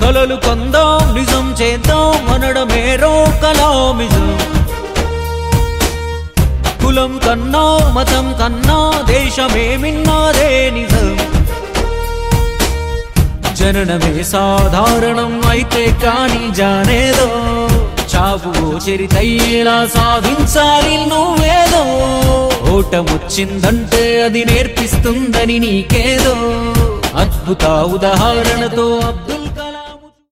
కలలు కొందాం నిజం చేద్దాం అనడమే కలామిజం కులం కన్నా మతం కన్నా దేశమే మిన్నాదే నిజం జననమే సాధారణం అయితే కాని జానేదో చావు చరితయ్యేలా సాధించాలి నువ్వేదో ఓటమొచ్చిందంటే అది నేర్పిస్తుందని నీకేదో అద్భుత ఉదాహరణతో